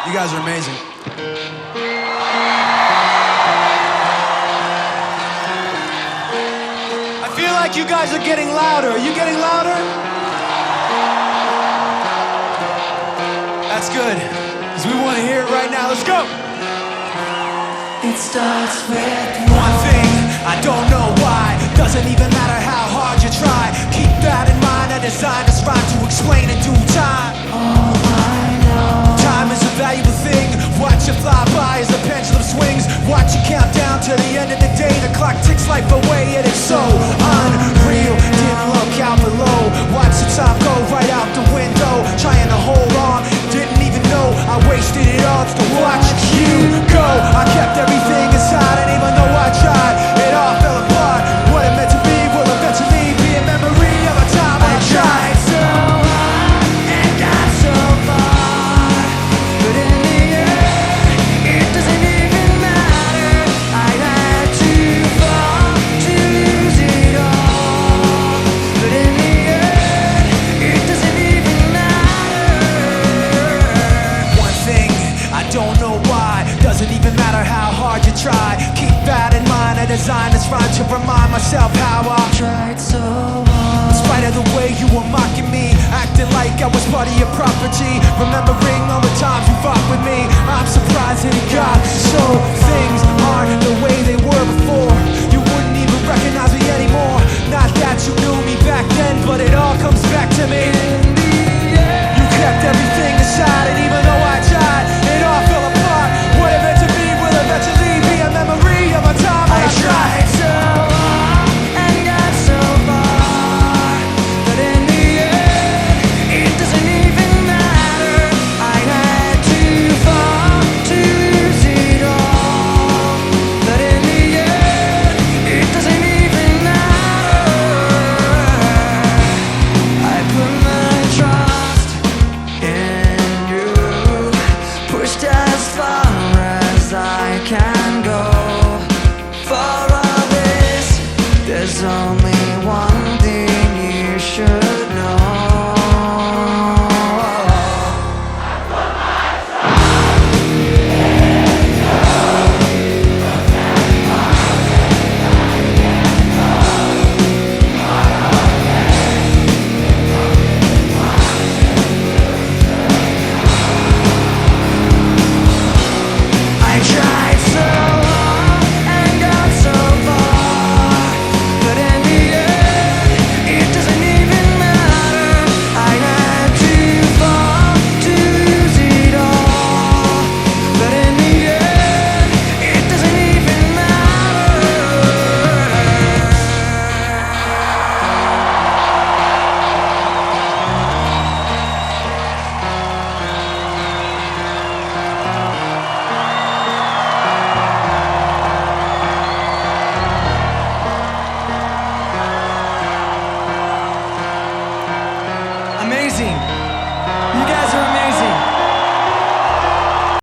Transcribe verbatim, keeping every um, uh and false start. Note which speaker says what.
Speaker 1: You guys are amazing. I feel like you guys are getting louder. Are you getting louder? That's good, because we want to hear it right now. Let's go.
Speaker 2: It starts with
Speaker 1: One thing, I don't know why. Doesn't even matter how hard you try. Keep that in mind, I designed this rhyme to explain in due time.
Speaker 2: all I know.
Speaker 1: Time is a valuable thing. Watch it fly by as the pendulum swings. Watch it count down to the end of the day. The clock ticks life away and it's so unreal. Didn't look out below. Watch the time go right out the window. Trying to hold on, didn't even know I wasted it all just to watch you go. I kept everything inside and even though I tried, it all fell apart. What it meant to be will eventually be a memory of a time I tried
Speaker 2: So hard and got so far, but in the end, it doesn't even matter. I had to fall to lose it all, but in the end, it doesn't even matter.
Speaker 1: One thing, I don't know why. Doesn't even matter how hard you try. Keep that in mind, I designed this rhyme to remind myself how I
Speaker 2: Tried so
Speaker 1: In
Speaker 2: hard.
Speaker 1: spite of the way you were mocking me, acting like I was part of your property, remembering all the times you fought with me, I'm surprised that it got so. Things aren't the way they were before. You wouldn't even recognize me anymore. Not that you knew me back then, but it all comes back to me.